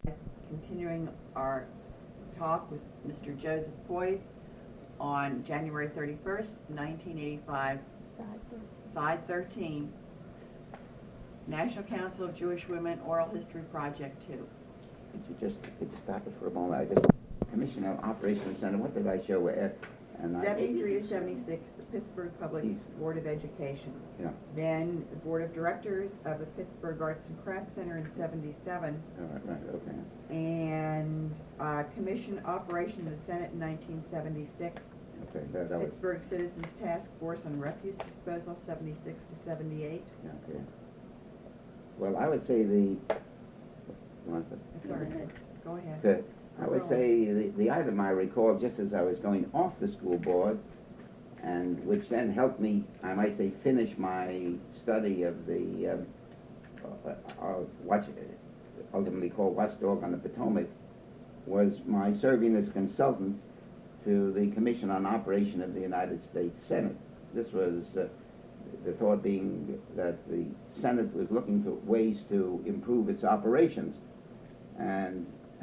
continuing our talk with Mr. Joseph Poise on January 31st, 1985, Side 13, National Council of Jewish Women Oral History Project 2. Could you stop it for a moment? I just, Commissioner of Operations Center, what did I show where? 73 to 76, the Pittsburgh Public Board of Education. Yeah. Then the Board of Directors of the Pittsburgh Arts and Crafts Center in 77. Right, okay. And Commission Operation of the Senate in 1976. Okay, that was... Pittsburgh Citizens Task Force on Refuse Disposal, 76 to 78. Okay. Well, I would say the... Sorry. Go ahead. Good. I would say the item I recall just as I was going off the school board, and which then helped me, I might say, finish my study of the ultimately called Watchdog on the Potomac, was my serving as consultant to the Commission on Operation of the United States Senate. This was the thought being that the Senate was looking for ways to improve its operations, and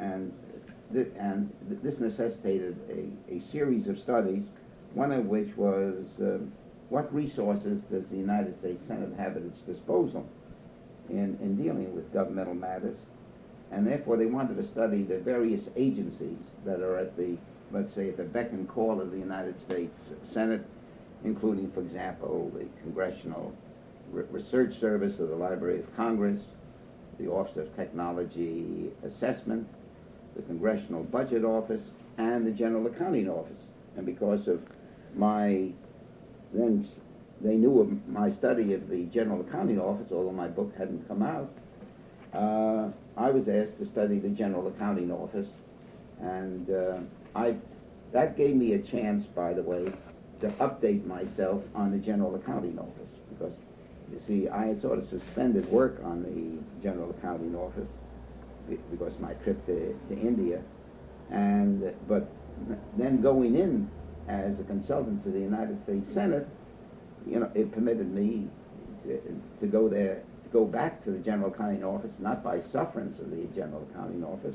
this necessitated a series of studies, one of which was what resources does the United States Senate have at its disposal in dealing with governmental matters, and therefore they wanted to study the various agencies that are at the, let's say, at the beck and call of the United States Senate, including, for example, the Congressional Research Service of the Library of Congress, the Office of Technology Assessment, the Congressional Budget Office, and the General Accounting Office. And because of my, then they knew of my study of the General Accounting Office, although my book hadn't come out, I was asked to study the General Accounting Office, and that gave me a chance, by the way, to update myself on the General Accounting Office, because, you see, I had sort of suspended work on the General Accounting Office because of my trip to India, but then going in as a consultant to the United States Senate, you know, it permitted me to go there, to go back to the General Accounting Office, not by sufferance of the General Accounting Office,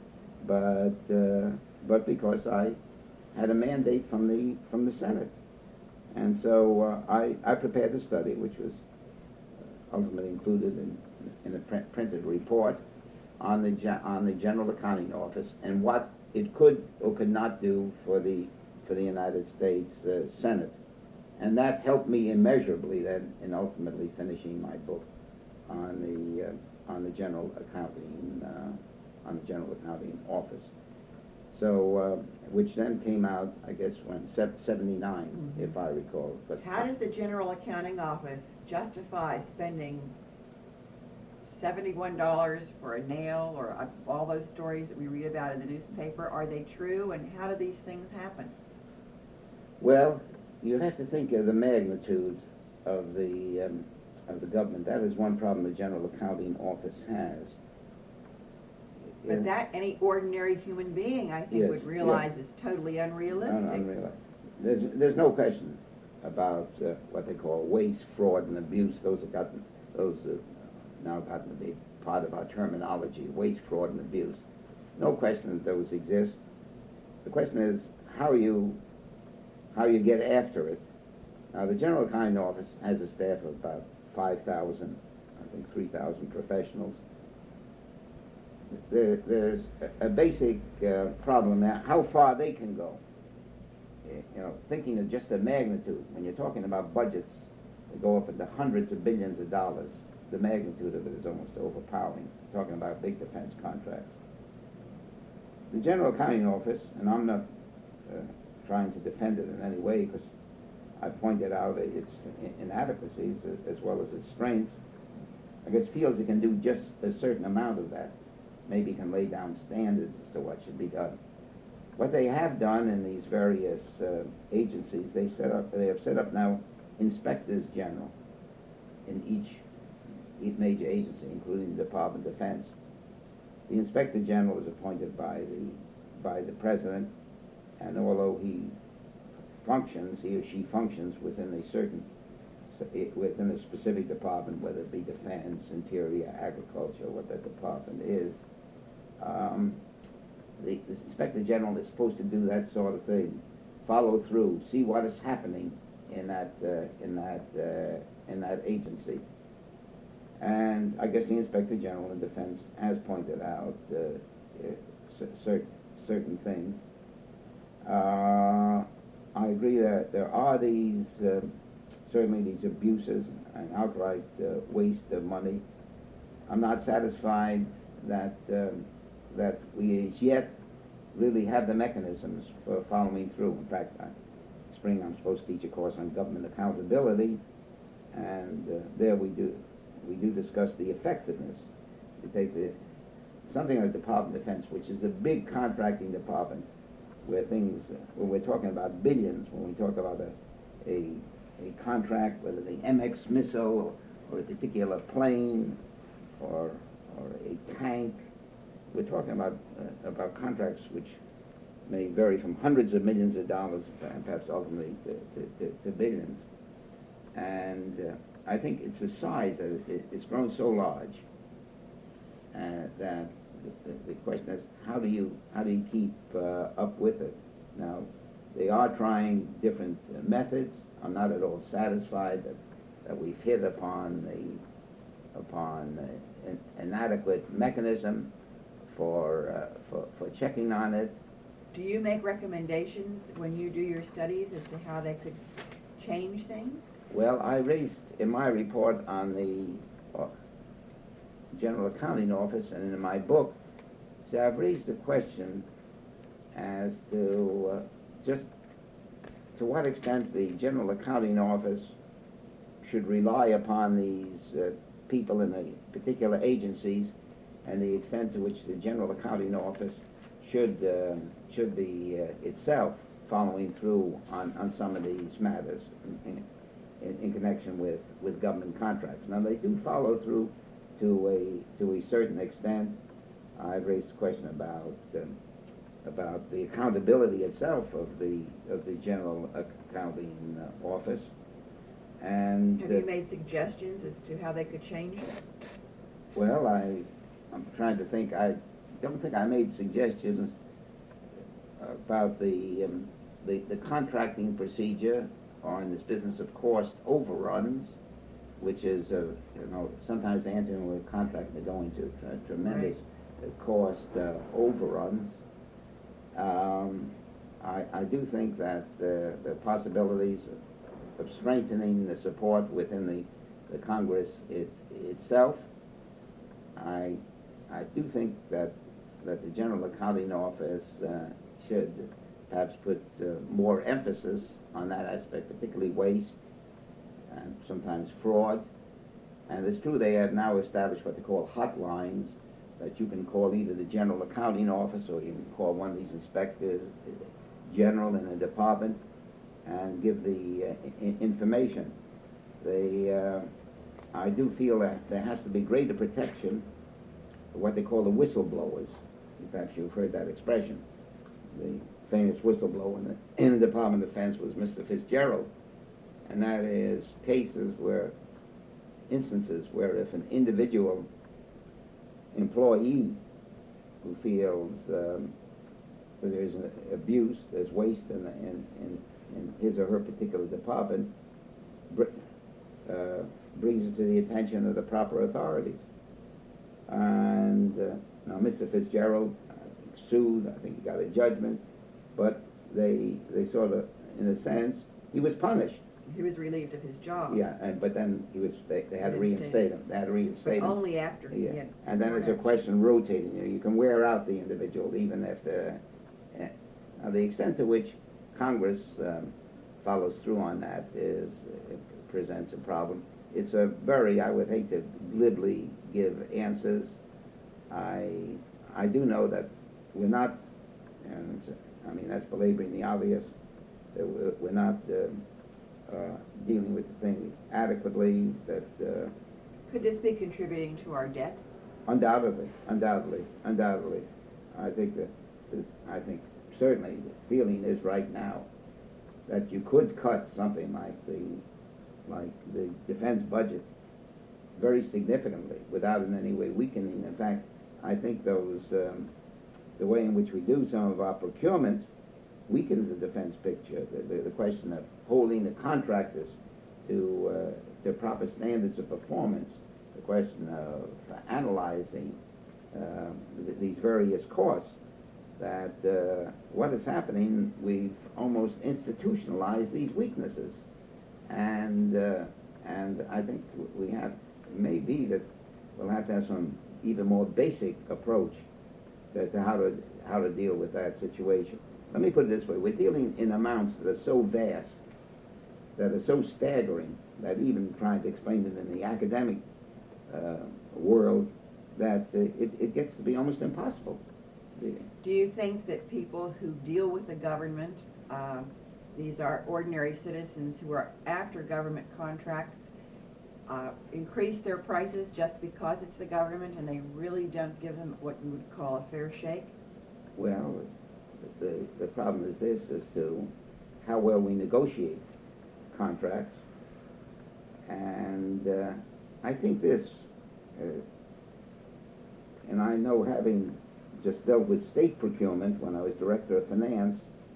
but because I had a mandate from the Senate, and so I prepared a study, which was ultimately included in a printed report on the General Accounting Office and what it could or could not do for the United States Senate, and that helped me immeasurably then in ultimately finishing my book on the General Accounting Office. So, which then came out, I guess, when 79, if I recall. But how does the General Accounting Office justify spending $71 for a nail, or all those stories that we read about in the newspaper? Are they true, and how do these things happen? Well, you have to think of the magnitude of the government. That is one problem the General Accounting Office has. But that any ordinary human being, I think, would realize is totally unrealistic. Unrealistic. There's no question about what they call waste, fraud, and abuse. Those have now gotten to be part of our terminology: waste, fraud, and abuse. No question that those exist. The question is how you get after it. Now, the General Accounting Office has a staff of about 5,000, I think 3,000 professionals. There's a basic problem now, how far they can go. You know, thinking of just the magnitude, when you're talking about budgets that go up into hundreds of billions of dollars, the magnitude of it is almost overpowering. Talking about big defense contracts. The General Accounting Office, and I'm not trying to defend it in any way, because I pointed out its inadequacies as well as its strengths, I guess feels it can do just a certain amount of that. Maybe can lay down standards as to what should be done. What they have done in these various agencies, they have set up now inspectors general in each major agency, including the Department of Defense. The inspector general is appointed by the president, and although he or she functions within a specific department, whether it be defense, interior, agriculture, what that department is, The Inspector General is supposed to do that sort of thing, follow through, see what is happening in that agency. And I guess the Inspector General of Defense has pointed out certain things. I agree that there are certainly these abuses and outright waste of money. I'm not satisfied that we as yet really have the mechanisms for following through. In fact, spring I'm supposed to teach a course on government accountability, and there we do discuss the effectiveness. We take something like the Department of Defense, which is a big contracting department, where we're talking about billions, when we talk about a contract, whether the MX missile or a particular plane or a tank. We're talking about contracts which may vary from hundreds of millions of dollars, perhaps ultimately to billions. And I think it's a size that it's grown so large that the question is, how do you keep up with it? Now, they are trying different methods. I'm not at all satisfied that we've hit upon an adequate mechanism for checking on it. Do you make recommendations when you do your studies as to how they could change things? Well, I raised in my report on the General Accounting Office and in my book, I've raised the question as to just to what extent the General Accounting Office should rely upon these people in the particular agencies, and the extent to which the General Accounting Office should be itself following through on some of these matters in connection with government contracts. Now, they do follow through to a certain extent. I've raised the question about the accountability itself of the General Accounting Office. And have you made suggestions as to how they could change it? Well, I'm trying to think. I don't think I made suggestions about the contracting procedure, or in this business of cost overruns, which is sometimes they enter into a contract and they go into tremendous cost overruns. I do think that the possibilities of strengthening the support within the Congress itself. I do think that the General Accounting Office should perhaps put more emphasis on that aspect, particularly waste and sometimes fraud. And it's true they have now established what they call hotlines that you can call either the General Accounting Office or you can call one of these inspectors general in a department and give the information. I do feel that there has to be greater protection for what they call the whistleblowers. Perhaps you've heard that expression. The famous whistleblower in the Department of Defense was Mr. Fitzgerald, and that is instances where if an individual employee who feels that there's an abuse, there's waste in his or her particular department, brings it to the attention of the proper authorities. And now Mr. Fitzgerald sued. I think he got a judgment, but they sort of, in a sense, he was punished. He was relieved of his job. Yeah, but then they had to reinstate him. They had to reinstate him. Only after he had. And then it's a question of rotating. You can wear out the individual even if the extent to which Congress follows through on that presents a problem. It's a very, I would hate to glibly give answers. I do know that we're not, and that's belaboring the obvious, that we're not dealing with the things adequately. That could this be contributing to our debt? Undoubtedly. I think certainly the feeling is right now that you could cut something like the defense budget very significantly without in any way weakening. In fact, I think the way in which we do some of our procurement weakens the defense picture. The question of holding the contractors to proper standards of performance, the question of analyzing these various costs, that what is happening, we've almost institutionalized these weaknesses. And I think we have, maybe that we'll have to have some even more basic approach to how to deal with that situation. Let me put it this way: we're dealing in amounts that are so vast, that are so staggering, that even trying to explain it in the academic world, that it gets to be almost impossible. Do you think that people who deal with the government, these are ordinary citizens who are after government contracts, increase their prices just because it's the government and they really don't give them what you would call a fair shake? Well, the problem is this, as to how well we negotiate contracts. And I think this, and I know, having just dealt with state procurement when I was director of finance,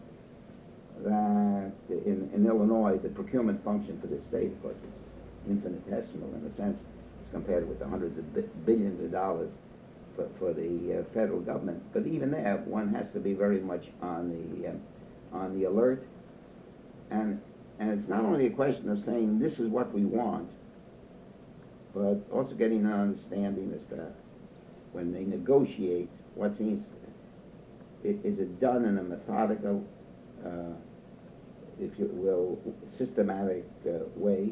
that in Illinois, the procurement function for the state, of course, is infinitesimal in a sense, as compared with the hundreds of billions of dollars for the federal government. But even there, one has to be very much on the alert. And it's not only a question of saying this is what we want, but also getting an understanding as to when they negotiate, what seems, is it done in a methodical, if you will, systematic way,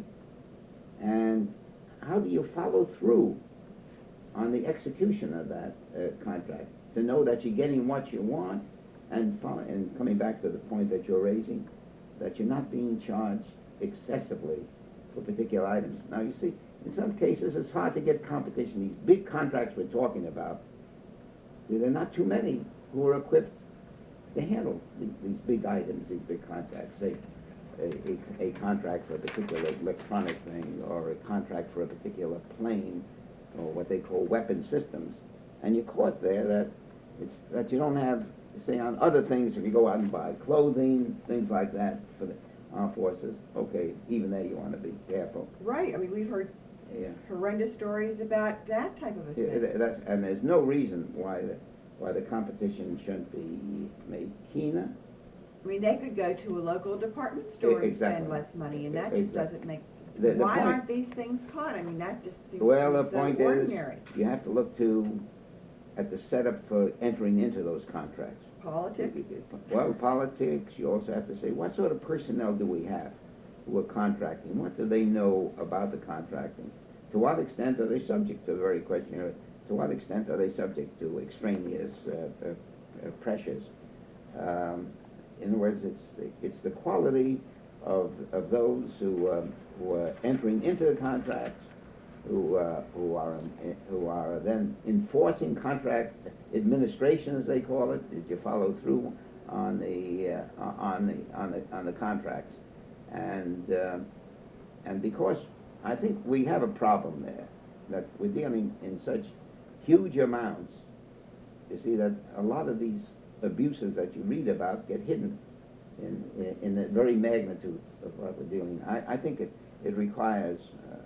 and how do you follow through on the execution of that contract to know that you're getting what you want, and coming back to the point that you're raising, that you're not being charged excessively for particular items. Now, you see, in some cases it's hard to get competition. These big contracts we're talking about, see, there are not too many who are equipped to handle these big items, these big contracts. Say, a contract for a particular electronic thing, or a contract for a particular plane, or what they call weapon systems. And you're caught there that you don't have, say, on other things, if you go out and buy clothing, things like that for the armed forces, okay, even there you want to be careful. Right. I mean, we've heard horrendous stories about that type of a thing. And there's no reason why the competition shouldn't be made keener. I mean, they could go to a local department store and spend less money, and that just doesn't make... Why aren't these things caught? I mean, that just seems the so point ordinary. Is, you have to look at the setup for entering into those contracts. Politics? Well, politics. You also have to say, what sort of personnel do we have who are contracting? What do they know about the contracting? To what extent are they subject to the very question here? To what extent are they subject to extraneous pressures? In other words, it's the quality of those who are entering into the contracts, who are then enforcing contract administration, as they call it. Did you follow through on the contracts? And because I think we have a problem there, that we're dealing in such huge amounts. You see that a lot of these abuses that you read about get hidden in the very magnitude of what we're dealing. I think it requires,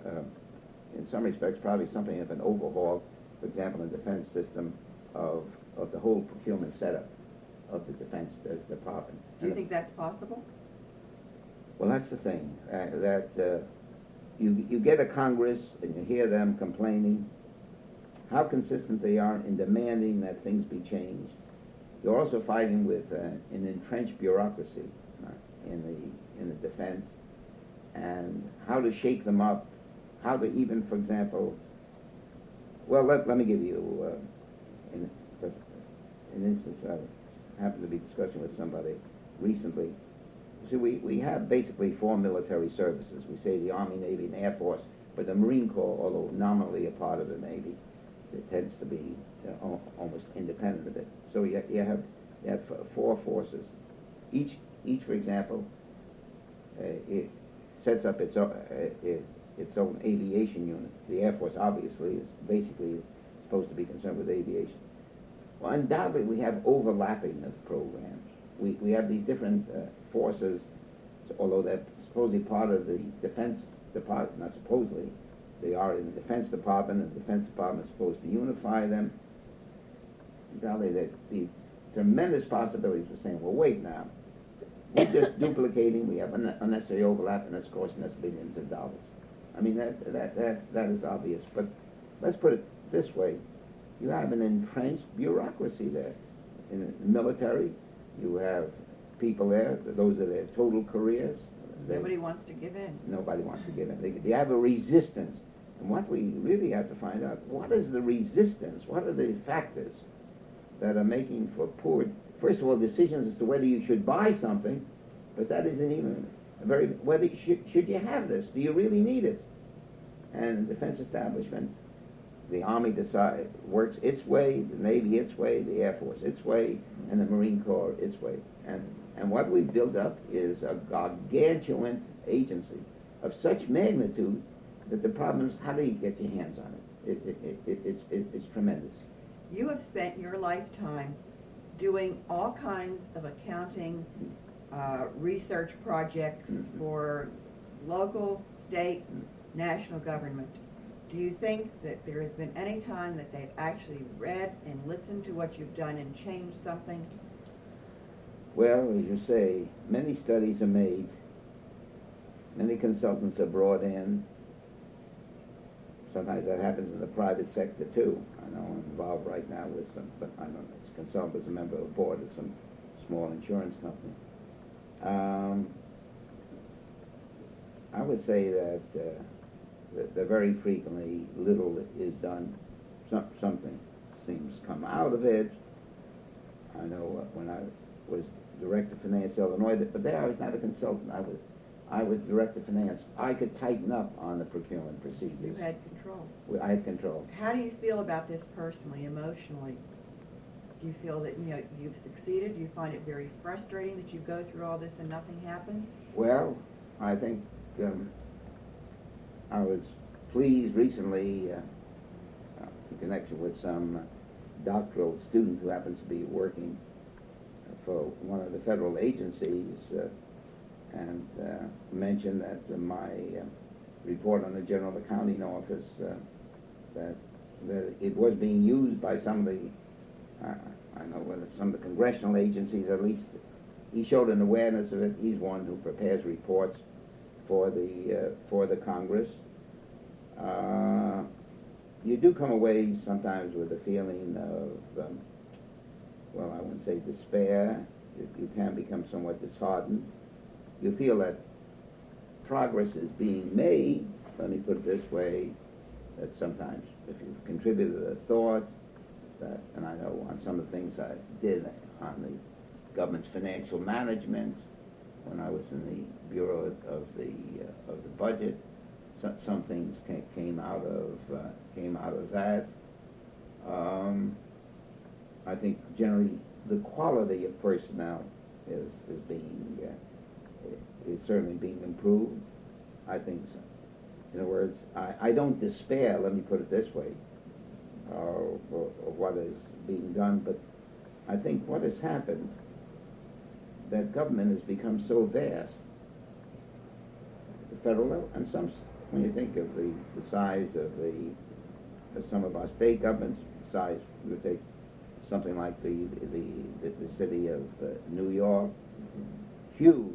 in some respects, probably something of an overhaul, for example, in the defense system of the whole procurement setup of the Defense Department. Do you think that's possible? Well, that's the thing, that you get a Congress and you hear them complaining how consistent they are in demanding that things be changed. You're also fighting with an entrenched bureaucracy in the defense, and how to shake them up, how to even, for example, well, let me give you an instance. I happened to be discussing with somebody recently. See, we have basically four military services. We say the Army, Navy, and Air Force, but the Marine Corps, although nominally a part of the Navy, it tends to be almost independent of it. So you have four forces. Each, for example, it sets up its own aviation unit. The Air Force, obviously, is basically supposed to be concerned with aviation. Well, undoubtedly, we have overlapping of programs. We have these different forces, although they're supposedly part of the Defense Department, not supposedly, they are in the Defense Department, and the Defense Department is supposed to unify them. Undoubtedly, there these tremendous possibilities for saying, well, wait now, we're just duplicating, we have unnecessary overlap, and it's costing us billions of dollars. I mean, that is obvious, but let's put it this way. You have an entrenched bureaucracy there. In the military, you have people there, those are their total careers. Nobody wants to give in. Nobody wants to give in. They have a resistance. And what we really have to find out, what is the resistance? What are the factors that are making for poor, first of all, decisions as to whether you should buy something, because that isn't even whether should you have this? Do you really need it? And the defense establishment, the Army works its way, the Navy its way, the Air Force its way, and the Marine Corps its way. And what we've built up is a gargantuan agency of such magnitude that the problem is, how do you get your hands on it? It's tremendous. You have spent your lifetime doing all kinds of accounting research projects for local, state, national government. Do you think that there has been any time that they've actually read and listened to what you've done and changed something? Well, as you say, many studies are made, many consultants are brought in. Sometimes that happens in the private sector too. I know I'm involved right now with some, but I don't know, as a consultant, as a member of the board of some small insurance company. I would say that very frequently little is done. Something seems to come out of it. I know when I was Director of Finance Illinois, but there I was not a consultant. I was Director of Finance. I could tighten up on the procurement procedures. You had control. I had control. How do you feel about this personally, emotionally? Do you feel that you've succeeded? Do you find it very frustrating that you go through all this and nothing happens? Well, I think I was pleased recently in connection with some doctoral student who happens to be working for one of the federal agencies and mentioned that my report on the General Accounting Office that it was being used by some of the I know whether some of the congressional agencies, at least he showed an awareness of it. He's one who prepares reports for the Congress. You do come away sometimes with a feeling of, well, I wouldn't say despair. You can become somewhat disheartened. You feel that progress is being made, let me put it this way, that sometimes if you've contributed a thought, and I know on some of the things I did on the government's financial management, when I was in the Bureau of the Budget, some things came out of that. I think generally the quality of personnel is certainly being improved. I think so. In other words, I don't despair, let me put it this way, of what is being done, but I think what has happened, that government has become so vast, the federal level, and when you think of the size of some of our state governments, size, you would take something like the city of New York, huge.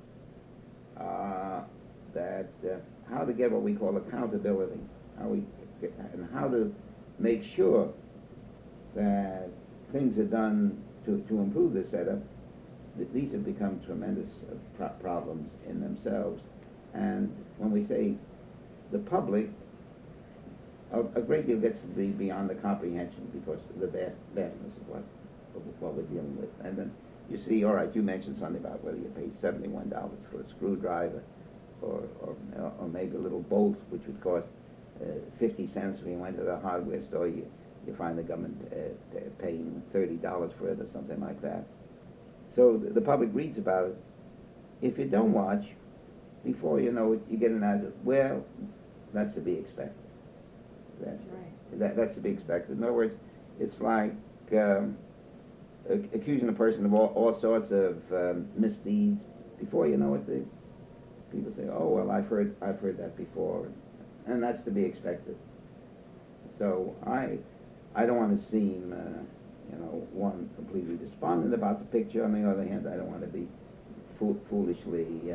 That how to get what we call accountability, how to make sure that things are done to improve the setup. These have become tremendous problems in themselves. And when we say the public, a great deal gets to be beyond the comprehension because of the vastness of what we're dealing with. And then you see, all right, you mentioned something about whether you pay $71 for a screwdriver or maybe a little bolt, which would cost 50 cents when you went to the hardware store. You find the government paying $30 for it or something like that. So the public reads about it. If you don't watch, before you know it, you get an idea, well, that's to be expected. That's right. That's to be expected. In other words, it's like accusing a person of all sorts of misdeeds. Before you know it, people say, "Oh well, I've heard that before," and that's to be expected. So I don't want to seem, one completely despondent about the picture. On the other hand, I don't want to be foolishly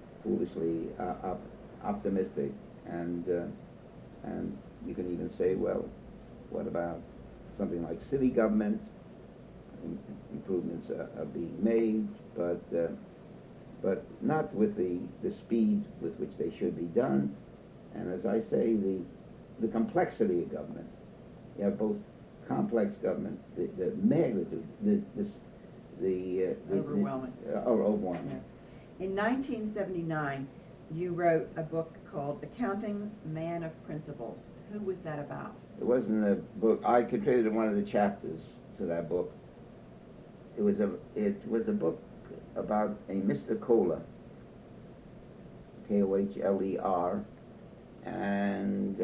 optimistic. And you can even say, well, what about something like city government? Improvements are being made, but not with the speed with which they should be done. And as I say, the complexity of government. You have both complex government, the magnitude, overwhelming. Overwhelming. Yeah. In 1979, you wrote a book called Accounting's Man of Principles. Who was that about? It wasn't a book. I contributed one of the chapters to that book. It was a book about a Mr. Kohler, Kohler, and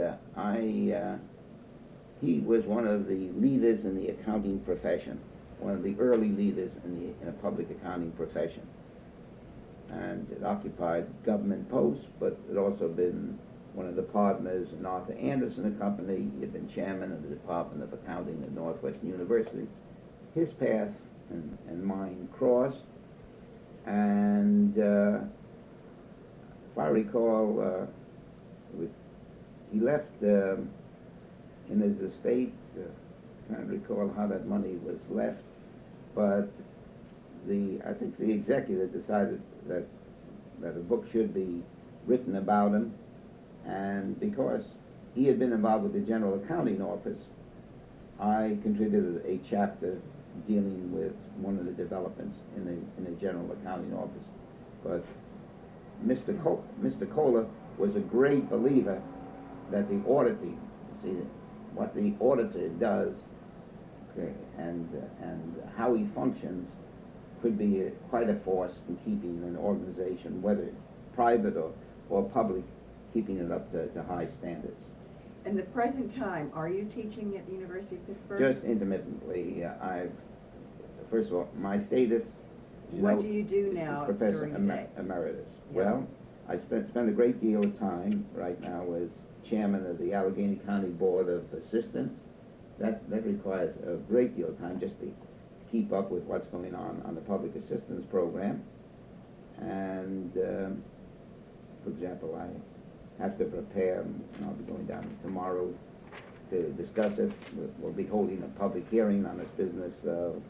he was one of the leaders in the accounting profession, one of the early leaders in a public accounting profession. And it occupied government posts, but it also been one of the partners in Arthur Anderson and Company. He had been chairman of the Department of Accounting at Northwestern University. His path and mine crossed, and if I recall, he left in his estate. Can't recall how that money was left, but I think the executive decided that a book should be written about him, and because he had been involved with the General Accounting Office, I contributed a chapter dealing with one of the developments in the General Accounting Office. But Mr. Kohler was a great believer that the auditing, what the auditor does, okay, and how he functions could be quite a force in keeping an organization, whether private or public, keeping it up to high standards. In the present time, are you teaching at the University of Pittsburgh? Just intermittently. First of all, my status. What do you do now Professor during the day? Emeritus. Yeah. Well, I spend a great deal of time right now as chairman of the Allegheny County Board of Assistants. That requires a great deal of time just to keep up with what's going on the public assistance program. And for example, I have to prepare, and I'll be going down tomorrow to discuss it. We'll be holding a public hearing on this business of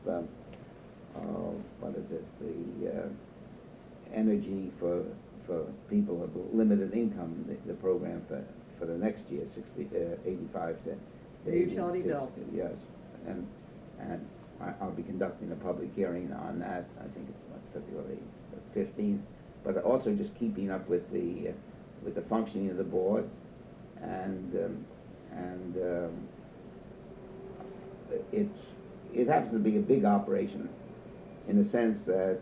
the energy for people of limited income, the program for the next year, 85 to the utility bills. Yes, and I'll be conducting a public hearing on that. I think it's February 15th. But also just keeping up with the functioning of the board, and it happens to be a big operation, in the sense that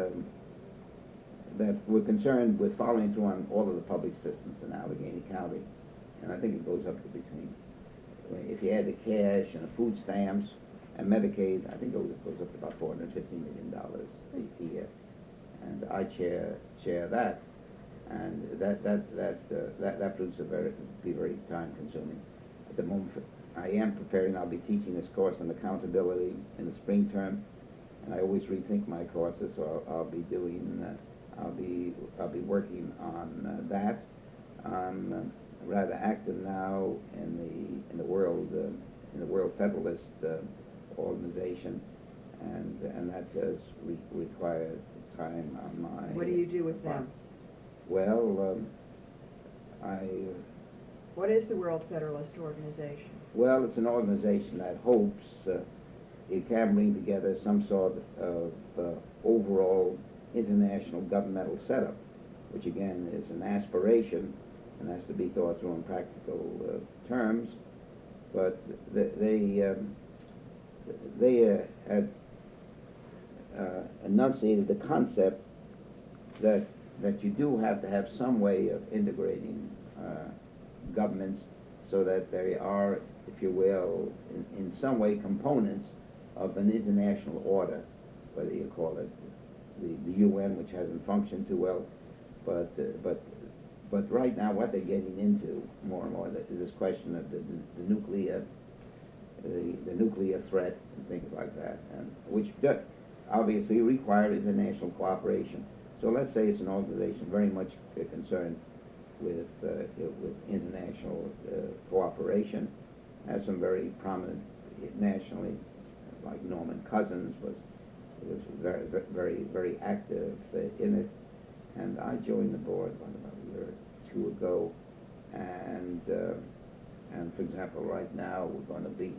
we're concerned with following through on all of the public assistance in Allegheny County, and I think it goes up to between, if you add the cash and the food stamps and Medicaid, I think it goes up to about $450 million a year, and I chair that, and that proves to be very time consuming. At the moment, I am preparing. I'll be teaching this course on accountability in the spring term, and I always rethink my courses, so I'll be doing. I'll be working on that. I'm rather active now in the World Federalist Organization, and that does require time on my. What do you do with them? Well, What is the World Federalist Organization? Well, it's an organization that hopes it can bring together some sort of overall international governmental setup, which again is an aspiration and has to be thought through in practical terms. But they had enunciated the concept that you do have to have some way of integrating governments so that they are if you will, in some way components of an international order, whether you call it the UN, which hasn't functioned too well, but right now what they're getting into more and more is this question of the nuclear threat and things like that, and which obviously require international cooperation. So let's say it's an organization very much concerned with international cooperation, has some very prominent nationally, like Norman Cousins was very, very, very active in it, and I joined the board about a year or two ago, and for example, right now we're going to be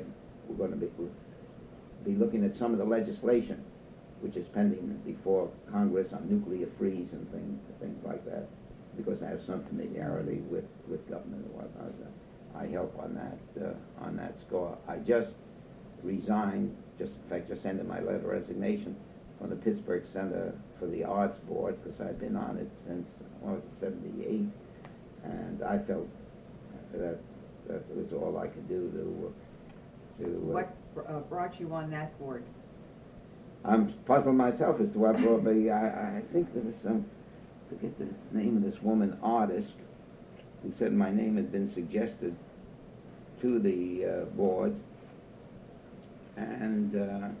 looking at some of the legislation which is pending before Congress on nuclear freeze and things like that, because I have some familiarity with government and whatnot. I help on that score. I just resigned, just sent in my letter of resignation from the Pittsburgh Center for the Arts Board, because I've been on it since 1978, and I felt that it was all I could do to What brought you on that board? I'm puzzling myself as to what brought me. I think there was some, I forget the name of this woman, artist, who said my name had been suggested to the board, and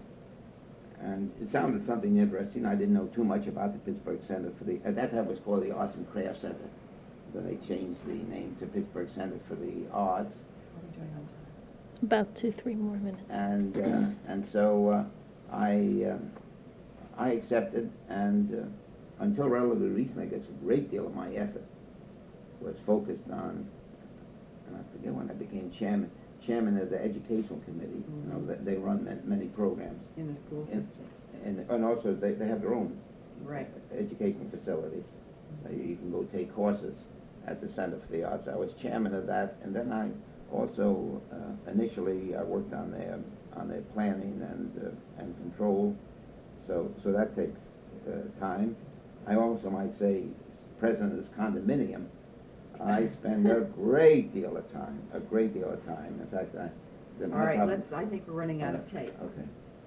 it sounded something interesting. I didn't know too much about the Pittsburgh Center for the, at that time it was called the Arts and Crafts Center. Then they changed the name to Pittsburgh Center for the Arts. What are we doing on time? About 2-3 more minutes. And so I accepted, and until relatively recently, I guess a great deal of my effort was focused on, and I forget when I became chairman of the educational committee. Mm-hmm. You know, they run many programs. In the school system. And also they have their own Right. educational facilities. You can go take courses at the Center for the Arts. I was chairman of that, and then I also initially I worked on their planning and control. So that takes time. I also might say, president of this condominium, I spend a great deal of time. In fact, All right, I think we're running out of tape. Okay.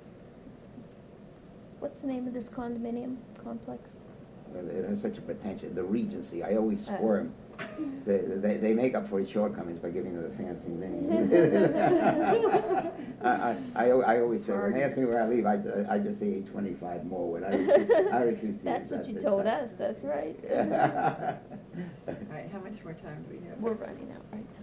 What's the name of this condominium complex? Well, it has such a pretension. The Regency. I always squirm. They make up for its shortcomings by giving it a fancy name. I always say, when they ask me where I live, I just say 825 Morwood. I refuse to That's use what you that told us, that's right. All right, how much more time do we have? We're running out right now.